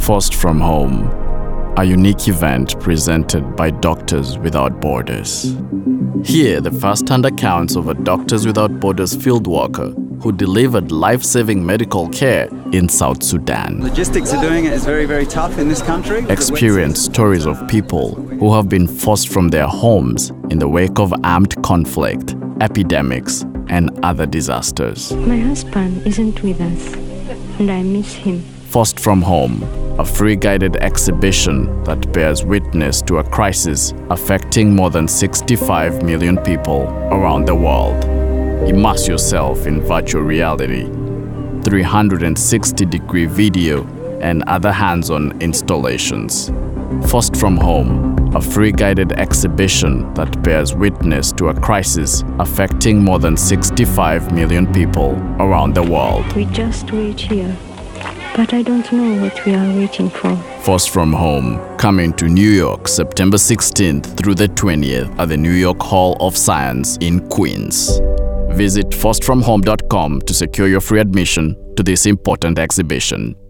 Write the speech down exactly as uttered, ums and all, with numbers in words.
Forced from Home, a unique event presented by Doctors Without Borders. Here, the first-hand accounts of a Doctors Without Borders field worker who delivered life-saving medical care in South Sudan. Logistics of doing it is very, very tough in this country. Experience stories of people who have been forced from their homes in the wake of armed conflict, epidemics, and other disasters. My husband isn't with us, and I miss him. Forced from Home, a free guided exhibition that bears witness to a crisis affecting more than sixty-five million people around the world. Immerse yourself in virtual reality, three hundred sixty degree video, and other hands-on installations. Forced from Home, a free guided exhibition that bears witness to a crisis affecting more than sixty-five million people around the world. We just wait here, but I don't know what we are waiting for. Forced from Home, coming to New York September sixteenth through the twentieth at the New York Hall of Science in Queens. Visit forced from home dot com to secure your free admission to this important exhibition.